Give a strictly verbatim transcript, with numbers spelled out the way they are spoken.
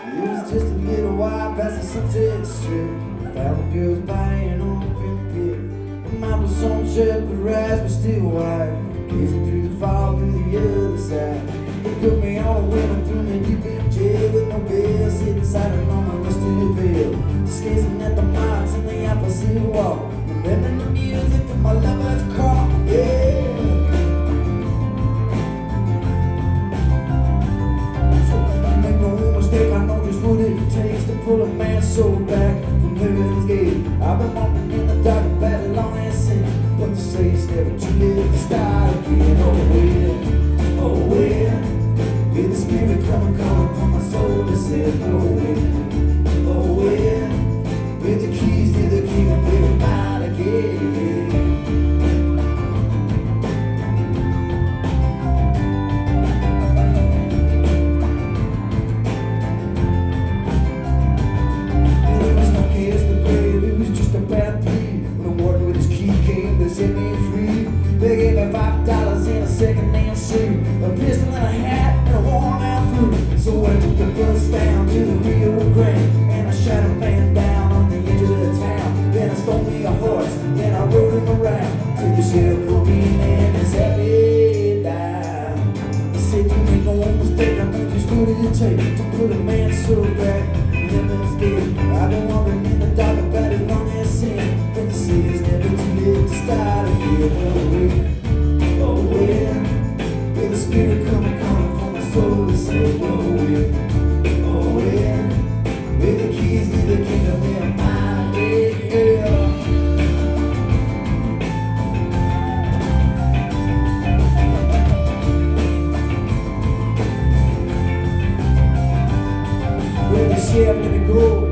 It was just a little while past the sunset strip. Found the girls buying open pit. The mouth was on shut, but her eyes were still wide, gazing through the fog to the other side. They put me on a window, threw me deep in jail with no bail, sitting silent on my rusted bed, just gazing at the marks in the opposite wall, remembering the music of my lover's car. Yeah. What it takes to pull a man's soul back from heaven's gate. I've been walking in the dark and battle long and sin, but to say it's never too late to start again. Oh yeah, oh yeah, with the spirit coming, coming from my soul that says no way. Oh yeah, with the keys to the kingdom, baby, mine again. Set me free. They gave me five dollars in a second-hand suit, a pistol and a hat, and a worn-out fruit. So I took the bus down to the Rio Grande, and I shot a man down on the edge of the town. Then I stole me a horse, then I rode him around till the sheriff put me in and sat me down. He said, "You make no mistake, I think it's what it takes to put a man's soul back in heaven's gate." I've been walking in the dark about as long as sin, but the city's never too late to start again. Oh yeah, oh yeah, with the spirit coming, coming from my soul that says oh yeah, oh yeah, with the keys to the kingdom in my head, yeah. Where the sheriff let me go,